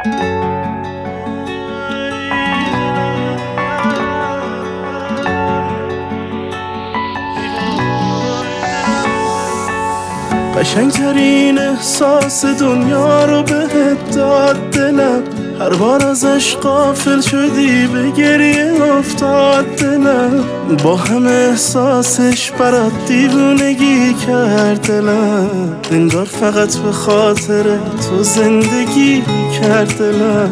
قشنگترین احساس دنیا رو بهت داد دلم، هر بار ازش غافل شدی به گریه افتاد دلم. با همه احساسش برات دیوونگی کرد دلم، انگار فقط به خاطر تو زندگی کرد دلم.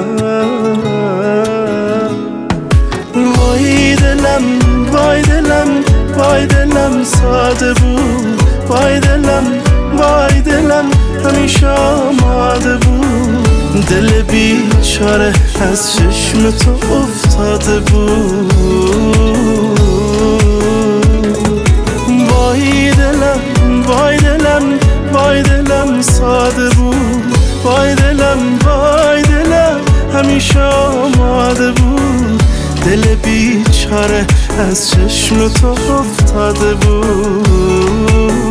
وای دلم وای دلم وای دلم ساده بود، وای دلم وای دلم همیشه آماده بود. دل بیچاره از چشم تو افتاده بود. وای دلم وای دلم وای دلم ساده بود، وای دلم وای دلم همیشه آماده بود. دل بیچاره از چشم تو افتاده بود.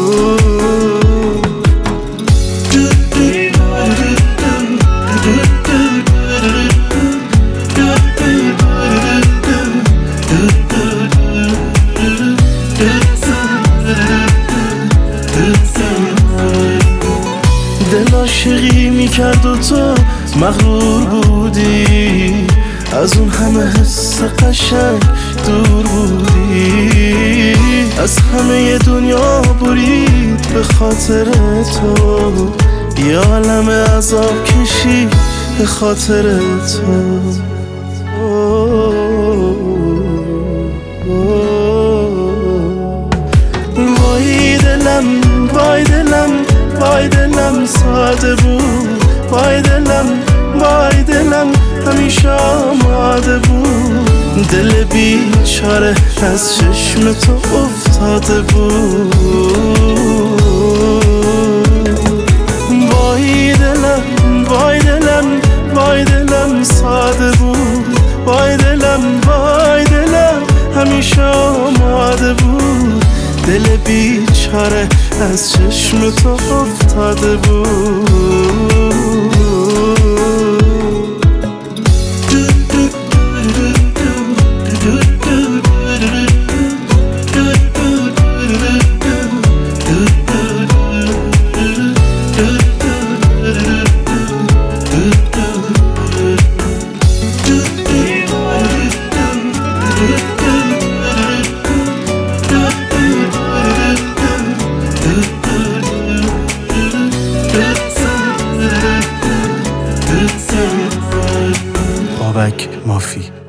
دل عاشقی میکرد و تو مغرور بودی، از اون همه حس قشنگ دور بودی. از همه دنیا برید به خاطر تو، یه عالم عذاب کشی به خاطر تو. وای دلم وای دلم وای دلم ساده بود، وای دلم وای دلم همیشه آماده بود. دل بیچاره از چشم تو افتاده بود. وای دلم وای دلم وای دلم ساده بود، وای دلم وای دلم همیشه آماده بود. دل بیچاره از چشم تو افتاده بود. بابک مافی